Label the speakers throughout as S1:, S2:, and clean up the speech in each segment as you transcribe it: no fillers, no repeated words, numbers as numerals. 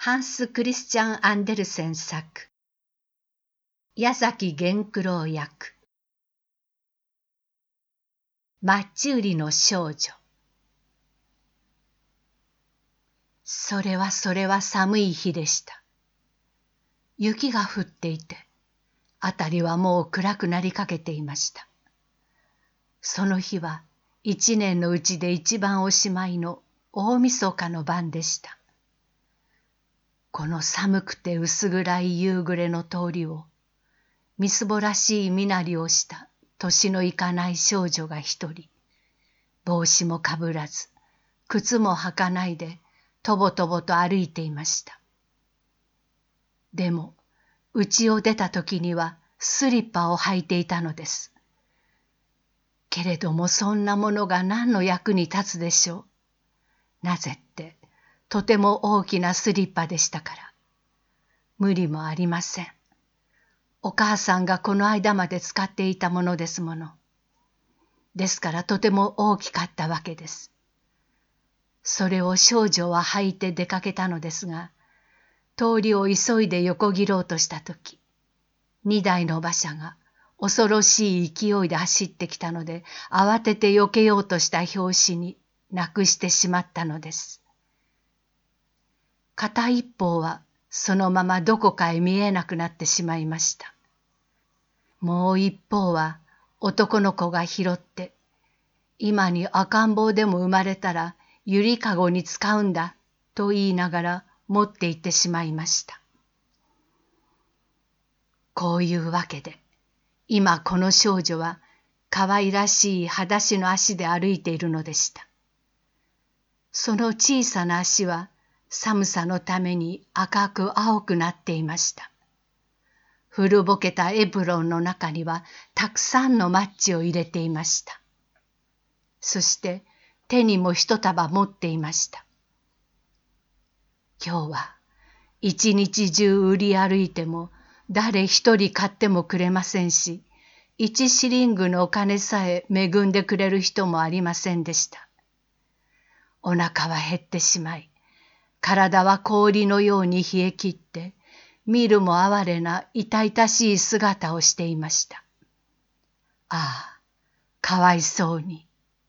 S1: ハンス・クリスチャン・アンデルセン作、矢崎源九郎役、マッチ売りの少女。それは寒い日でした。雪が降っていて、あたりはもう暗くなりかけていました。その日は一年のうちで一番おしまいの大晦日の晩でした。この寒くて薄暗い夕暮れの通りを、みすぼらしい身なりをした年のいかない少女が一人、帽子もかぶらず、靴も履かないで、とぼとぼと歩いていました。でも、家を出た時にはスリッパを履いていたのです。けれどもそんなものが何の役に立つでしょう。なぜって、とても大きなスリッパでしたから。無理もありません。お母さんがこの間まで使っていたものですもの。ですからとても大きかったわけです。それを少女は履いて出かけたのですが、通りを急いで横切ろうとしたとき、2台の馬車が恐ろしい勢いで走ってきたので、慌てて避けようとした拍子になくしてしまったのです。片一方はそのままどこかへ見えなくなってしまいました。もう一方は男の子が拾って、今に赤ん坊でも生まれたらゆりかごに使うんだと言いながら持って行ってしまいました。こういうわけで、今この少女は可愛らしい裸足の足で歩いているのでした。その小さな足は寒さのために赤く青くなっていました。古ぼけたエプロンの中にはたくさんのマッチを入れていました。そして手にも一束持っていました。今日は一日中売り歩いても誰一人買ってもくれませんし、1シリングのお金さえ恵んでくれる人もありませんでした。お腹は減ってしまい、体は氷のように冷え切って、見るも哀れな痛々しい姿をしていました。ああ、かわいそうに。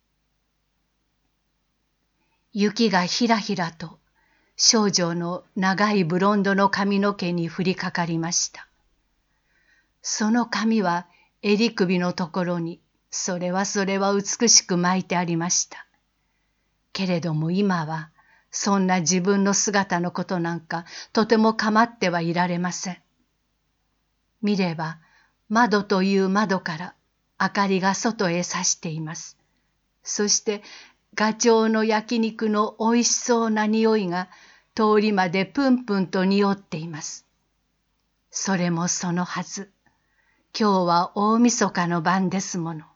S1: 雪がひらひらと少女の長いブロンドの髪の毛に降りかかりました。その髪は襟首のところにそれは美しく巻いてありました。けれども今はそんな自分の姿のことなんかとても構ってはいられません。見れば窓という窓から明かりが外へ差しています。そしてガチョウの焼肉のおいしそうな匂いが通りまでプンプンと匂っています。それもそのはず。今日は大晦日の晩ですもの。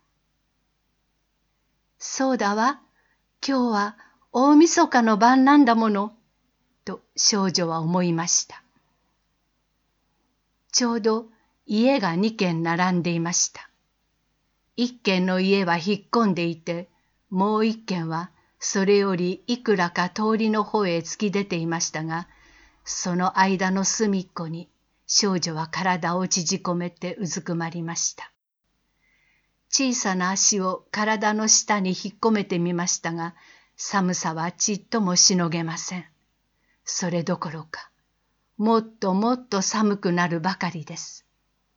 S1: そうだわ。今日は大晦日の晩なんだもの。と少女は思いました。ちょうど家が2軒並んでいました。1軒の家は引っ込んでいて、もう1軒はそれよりいくらか通りの方へ突き出ていましたが、その間の隅っこに少女は体を縮こめてうずくまりました。小さな足を体の下に引っ込めてみましたが、寒さはちっともしのげません。それどころか、もっともっと寒くなるばかりです。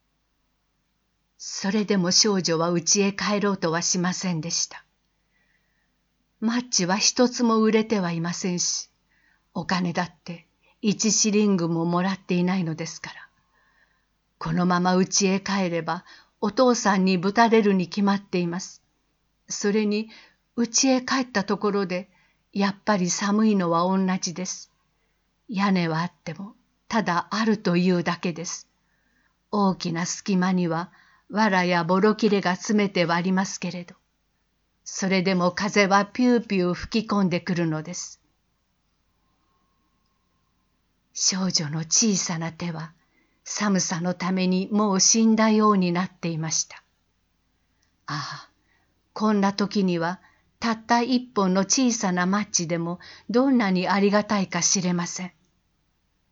S1: それでも少女は家へ帰ろうとはしませんでした。マッチは一つも売れてはいませんし、お金だって1シリングももらっていないのですから。このまま家へ帰ればお父さんにぶたれるに決まっています。それに家へ帰ったところでやっぱり寒いのは同じです。屋根はあってもただあるというだけです。大きな隙間には藁やボロ切れが詰めてはありますけれど、それでも風はピューピュー吹き込んでくるのです。少女の小さな手は寒さのためにもう死んだようになっていました。ああ、こんな時にはたった一本の小さなマッチでもどんなにありがたいか知れません。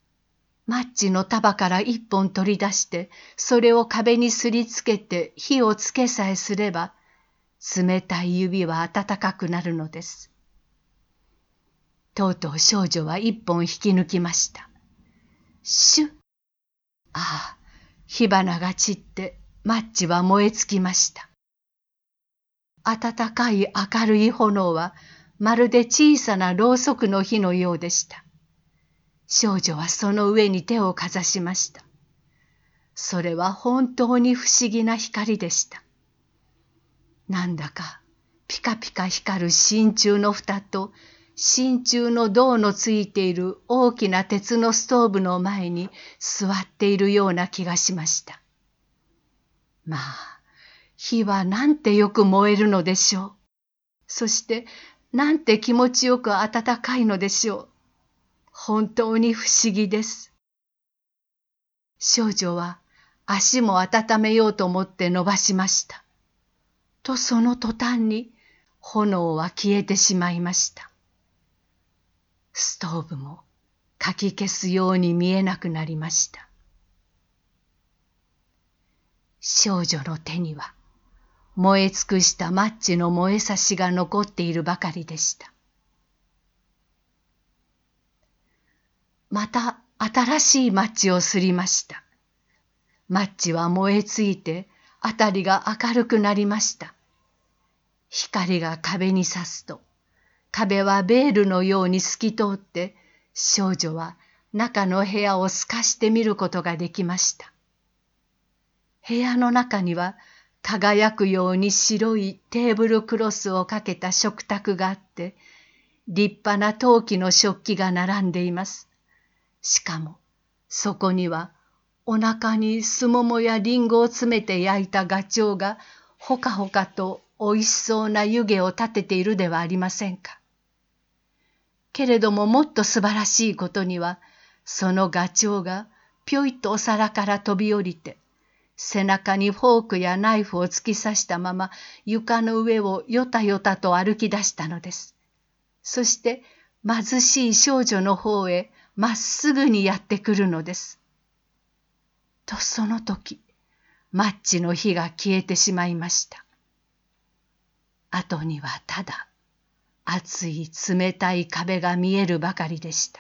S1: マッチの束から一本取り出して、それを壁にすりつけて火をつけさえすれば、冷たい指は温かくなるのです。とうとう少女は一本引き抜きました。シュッ。ああ、火花が散ってマッチは燃え尽きました。温かい明るい炎はまるで小さなろうそくの火のようでした。少女はその上に手をかざしました。それは本当に不思議な光でした。なんだかピカピカ光る真鍮の蓋と真鍮の銅のついている大きな鉄のストーブの前に座っているような気がしました。まあ、火はなんてよく燃えるのでしょう。そしてなんて気持ちよく暖かいのでしょう。本当に不思議です。少女は足も温めようと思って伸ばしました。とその途端に炎は消えてしまいました。ストーブもかき消すように見えなくなりました。少女の手には燃え尽くしたマッチの燃えさしが残っているばかりでした。また新しいマッチをすりました。マッチは燃え尽いてあたりが明るくなりました。光が壁に差すと、壁はベールのように透き通って、少女は中の部屋を透かして見ることができました。部屋の中には輝くように白いテーブルクロスをかけた食卓があって、立派な陶器の食器が並んでいます。しかもそこにはお腹にすももやりんごを詰めて焼いたガチョウがほかほかとおいしそうな湯気を立てているではありませんか。けれどももっと素晴らしいことには、そのガチョウがぴょいとお皿から飛び降りて、背中にフォークやナイフを突き刺したまま床の上をよたよたと歩き出したのです。そして貧しい少女の方へまっすぐにやってくるのです。とその時、マッチの火が消えてしまいました。後にはただ熱い冷たい壁が見えるばかりでした。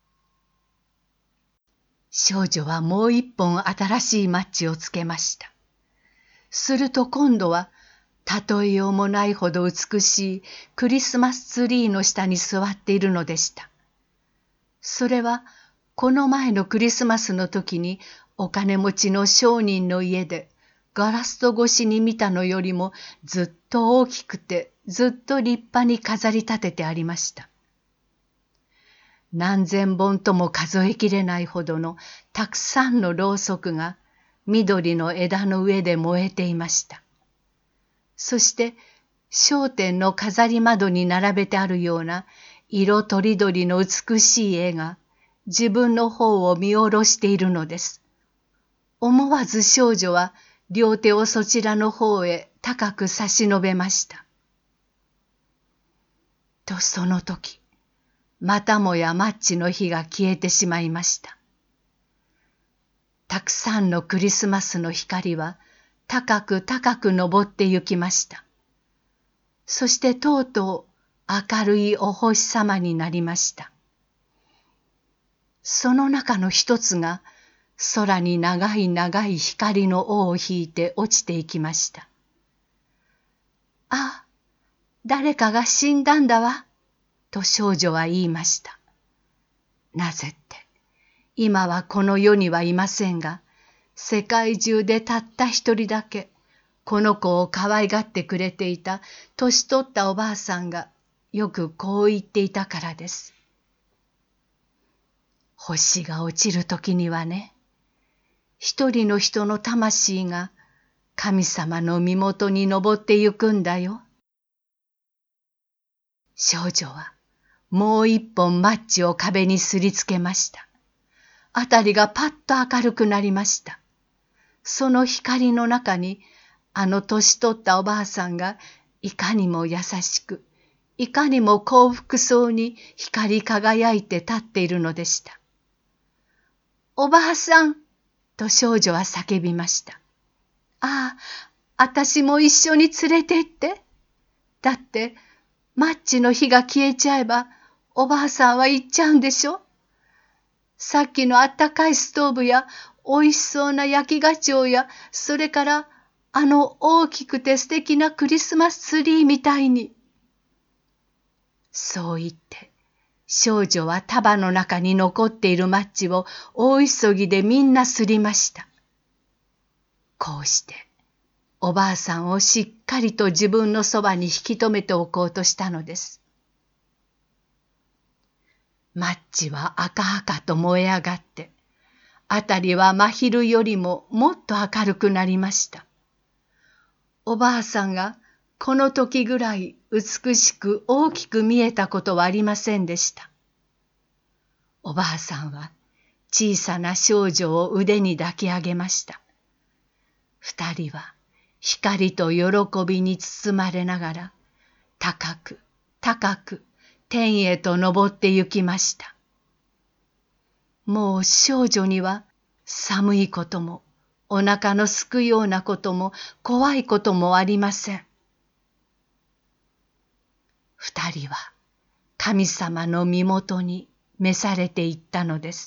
S1: 少女はもう一本新しいマッチをつけました。すると今度は例えようもないほど美しいクリスマスツリーの下に座っているのでした。それはこの前のクリスマスの時にお金持ちの商人の家でガラス戸越しに見たのよりもずっと大きくてずっと立派に飾り立ててありました。何千本とも数えきれないほどのたくさんのろうそくが緑の枝の上で燃えていました。そして商店の飾り窓に並べてあるような色とりどりの美しい絵が自分の方を見下ろしているのです。思わず少女は両手をそちらの方へ高く差し伸べました。とその時、またもやマッチの火が消えてしまいました。たくさんのクリスマスの光は高く高く昇ってゆきました。そしてとうとう明るいお星様になりました。その中の一つが空に長い長い光の尾を引いて落ちていきました。あ、誰かが死んだんだわ、と少女は言いました。なぜって、今はこの世にはいませんが、世界中でたった一人だけ、この子を可愛がってくれていた年取ったおばあさんがよくこう言っていたからです。星が落ちるときにはね、一人の人の魂が神様の身元に登ってゆくんだよ。少女はもう一本マッチを壁にすりつけました。あたりがパッと明るくなりました。その光の中にあの年取ったおばあさんがいかにも優しく、いかにも幸福そうに光り輝いて立っているのでした。 おばあさん、と少女は叫びました。ああ、あたしも一緒に連れて行って。だって、マッチの火が消えちゃえば、おばあさんは行っちゃうんでしょ。さっきのあったかいストーブや、おいしそうな焼きガチョウや、それから、あの大きくて素敵なクリスマスツリーみたいに。そう言って、少女は束の中に残っているマッチを大急ぎでみんなすりました。こうして、おばあさんをしっかりと自分のそばに引き止めておこうとしたのです。マッチは赤々と燃え上がって、あたりは真昼よりももっと明るくなりました。おばあさんがこの時ぐらい美しく大きく見えたことはありませんでした。おばあさんは小さな少女を腕に抱き上げました。二人は光と喜びに包まれながら、高く高く天へと昇って行きました。もう少女には寒いこともお腹のすくようなことも怖いこともありません。二人は神様の身元に召されていったのです。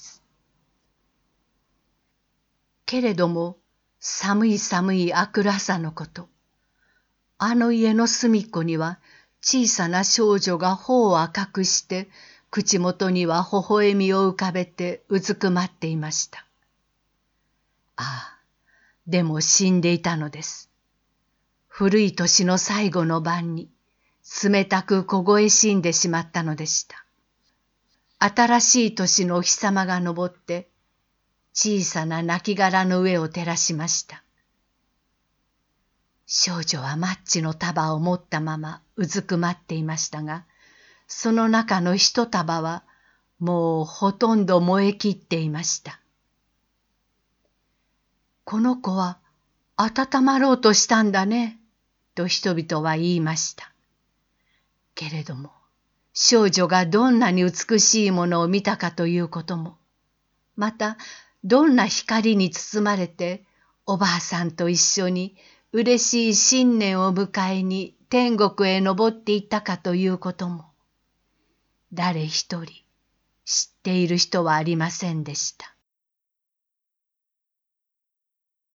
S1: けれども寒い寒い明くる朝のこと、あの家の隅っこには小さな少女が頬を赤くして口元には微笑みを浮かべてうずくまっていました。ああ、でも死んでいたのです。古い年の最後の晩に冷たく凍え死んでしまったのでした。新しい年のお日様が昇って小さな亡骸の上を照らしました。少女はマッチの束を持ったままうずくまっていましたが、その中の一束はもうほとんど燃えきっていました。この子は温まろうとしたんだね、と人々は言いました。けれども、少女がどんなに美しいものを見たかということも、またどんな光に包まれておばあさんと一緒に嬉しい新年を迎えに天国へ登っていったかということも、誰一人知っている人はありませんでした。